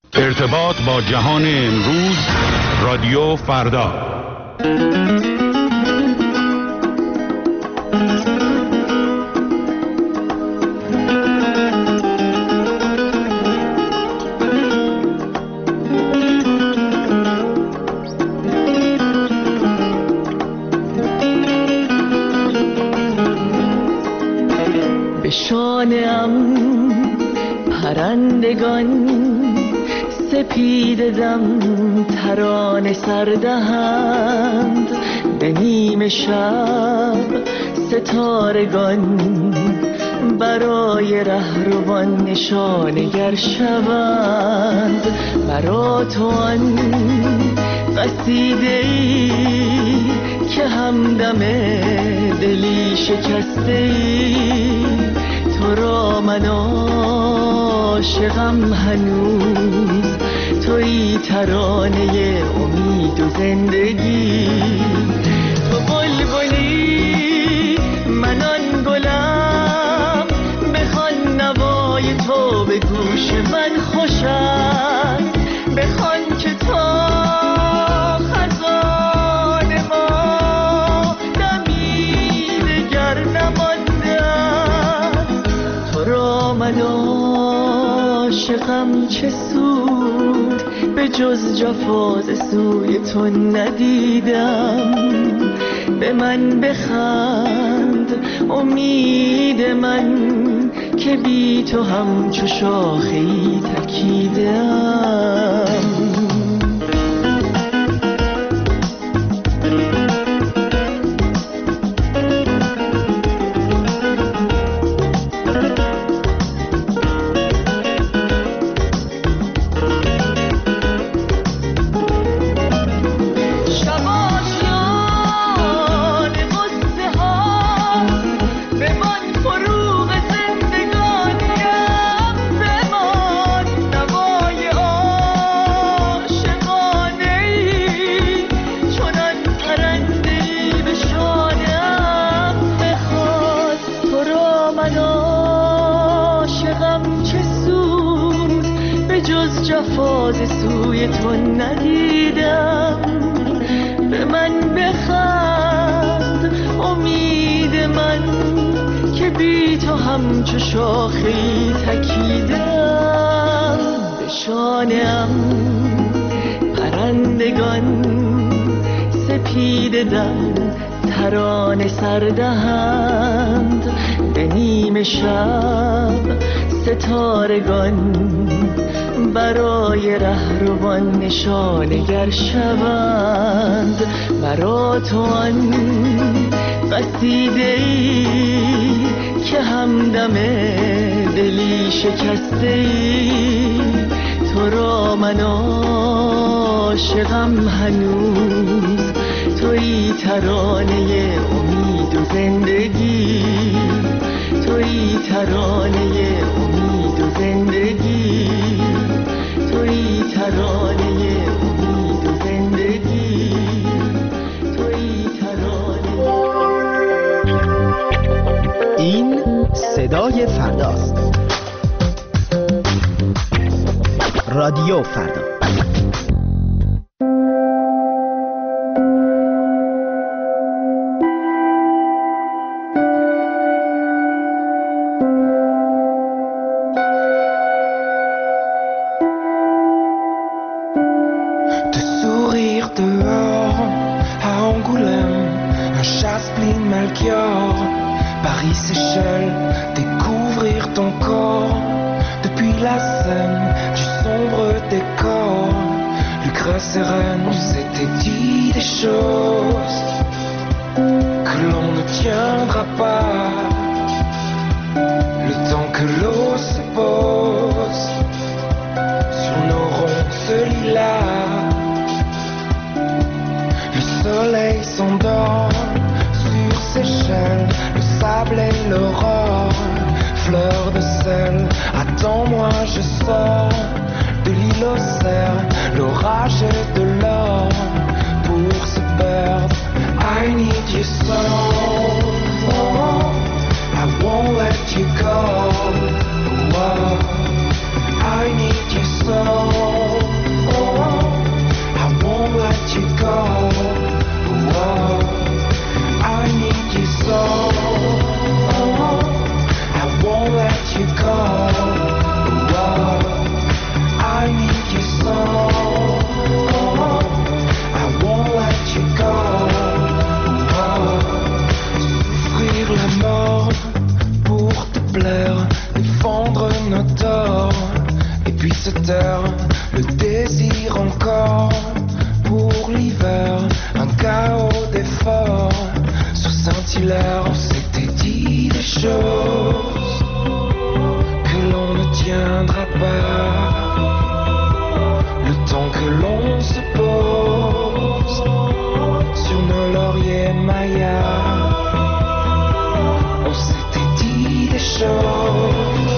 ارتباط با جهان امروز، رادیو فردا. به شانه‌ام پرندگان سپید دم ترانه سردهند، به نیم شب ستارگان برای رهروان نشانگر شوند. برا تو آن قصیده‌ای که همدم دلی شکسته‌ای، تو را من عاشقم هنوز، تویی ترانه امید و زندگی. تو بلبلی من آن گلم، بخوان نوای تو به گوش من خوش است، بخوان که تا خزان ما دمی دگر نمانده است. تو را من عاشقم چه سود، به جز جفا ز سوی تو ندیدم. به من بخند امید من، که بی تو همچو شاخه‌ای تکیدم. جفا ز سوی تو ندیدم. به من بخند امید من، که بی تو همچو شاخه‌ای تکیدم. به شانه‌ام پرندگان سپید دم ترانه سردهند، به نیم شب ستارگان برای رهروان نشانگر شوند. برا تو آن قصیده‌ای که همدم دلی شکسته‌ای، تو را من عاشقم هنوز، تویی ترانه امید و زندگی، تویی ترانه امید و زندگی، تویی ترانه امید و زندگی، تویی ترانه. این صدای فرداست. رادیو فردا. Paris-Séchelles, découvrir ton corps, depuis la scène du sombre décor. Lucrèce sereine, on s'était dit des choses que l'on ne tiendra pas. Le temps que l'eau se pose sur nos ronces lilas, le soleil s'endort sur Seychelles, le sable et l'aurore, fleur de sel. Attends-moi, je sors de l'île aux cerfs, l'orage et de l'or pour se perdre. I need you so, I won't let you go. I need you so. terre, le désir encore pour l'hiver, un chaos d'efforts sous Saint-Hilaire. On s'était dit des choses que l'on ne tiendra pas, le temps que l'on se pose sur nos lauriers mayas. On s'était dit des choses.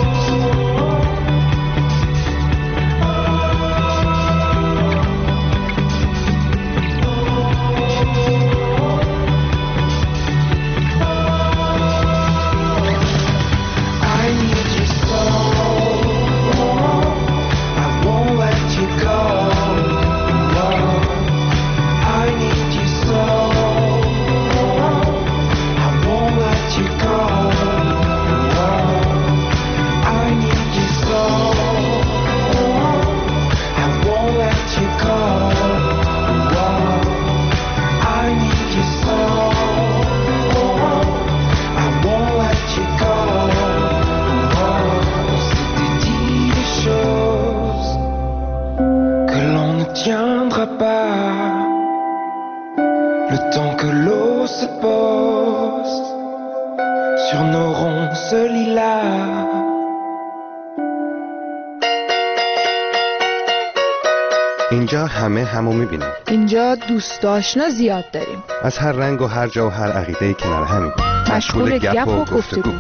اینجا همو میبینیم. اینجا دوست آشنا زیاد داریم. از هر رنگ و هر جا و هر عقیده‌ای کنار همیم. مشغول گپ و گفتگو.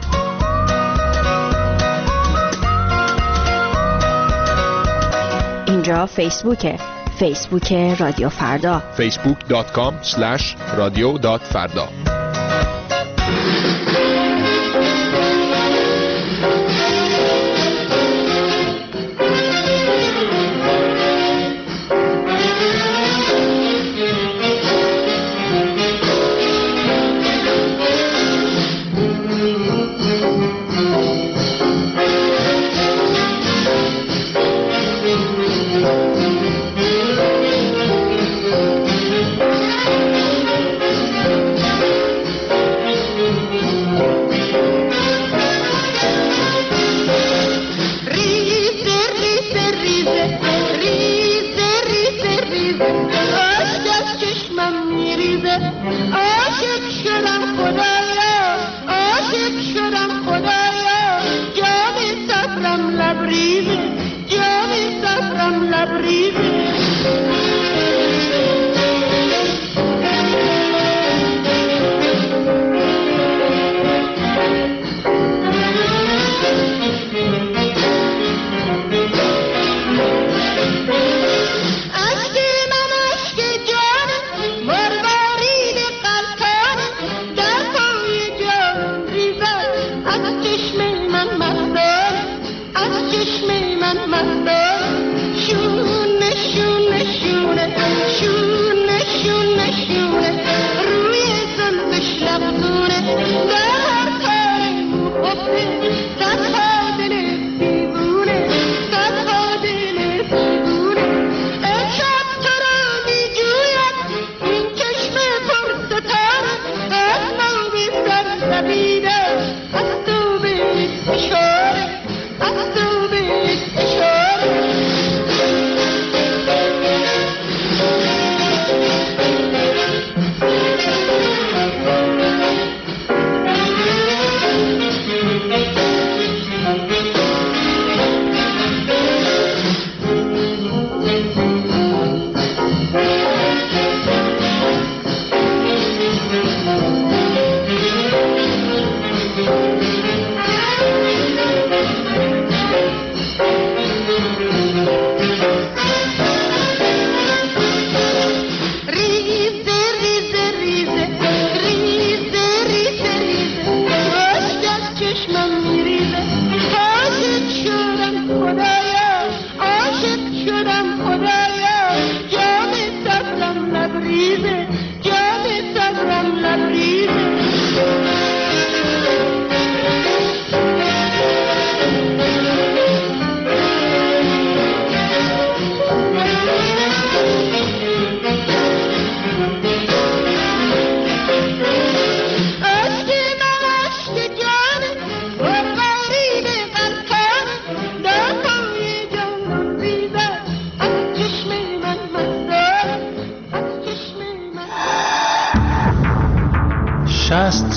اینجا فیسبوک رادیو فردا. facebook.com/radio.farda. شونه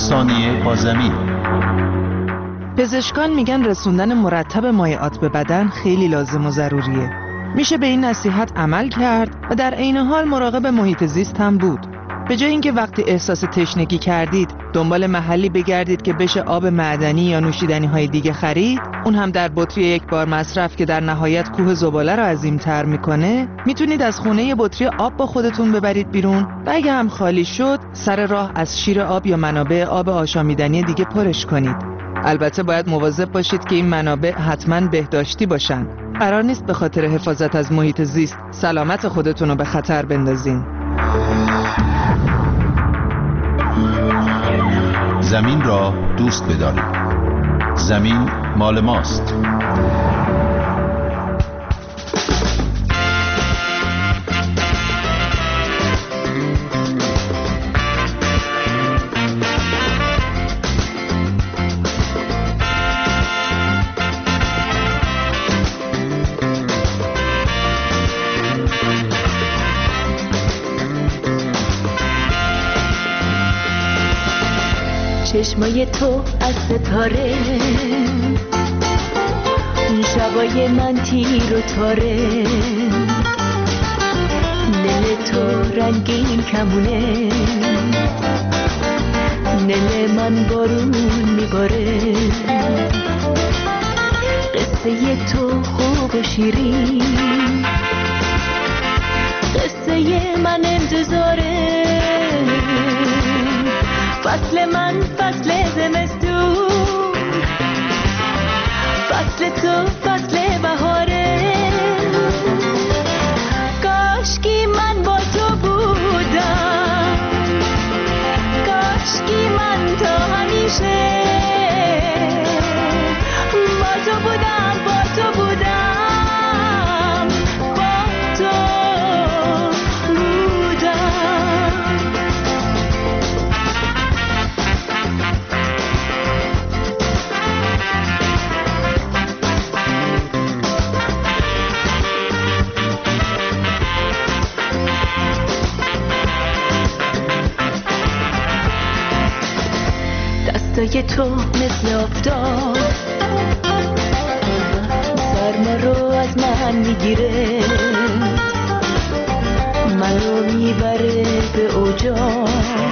ثانیه با زمین. پزشکان میگن رسوندن مرتب مایعات به بدن خیلی لازم و ضروریه. میشه به این نصیحت عمل کرد و در عین حال مراقب محیط زیست هم بود. به جای اینکه وقتی احساس تشنگی کردید دنبال محلی بگردید که بشه آب معدنی یا نوشیدنی های دیگه خرید، اون هم در بطری یک بار مصرف که در نهایت کوه زباله رو عظیم‌تر میکنه، میتونید از خونه یه بطری آب با خودتون ببرید بیرون و اگه هم خالی شد سر راه از شیر آب یا منابع آب آشامیدنی دیگه پرش کنید. البته باید مواظب باشید که این منابع حتما بهداشتی باشن. قرار نیست به خاطر حفاظت از محیط زیست سلامت خودتون رو به خطر بندازین. زمین را دوست بدارید. زمین مال ماست. چشمای تو از ستاره، اون شبای من تیر و تاره، نل تو رنگین کمونه، نل من بارون میباره، قصه تو خوب و شیرین، قصه من انتظاره، فصل من فصل زمستون، فصل تو فصل بهاره، کاشکی من با تو بودم، کاشکی من تا همیشه با تو بودم، با تو بودم، با تو بودم. دستای تو مثل آفتاب سرما رو از من میگیره، منو میبره به اوجا،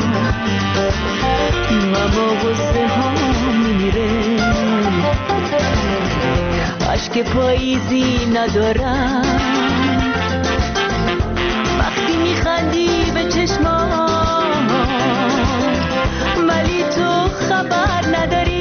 اما غصه ها میمیره، عشق پاییزی ندارم وقتی میخندی به چشمام، ولی تو خبر نداری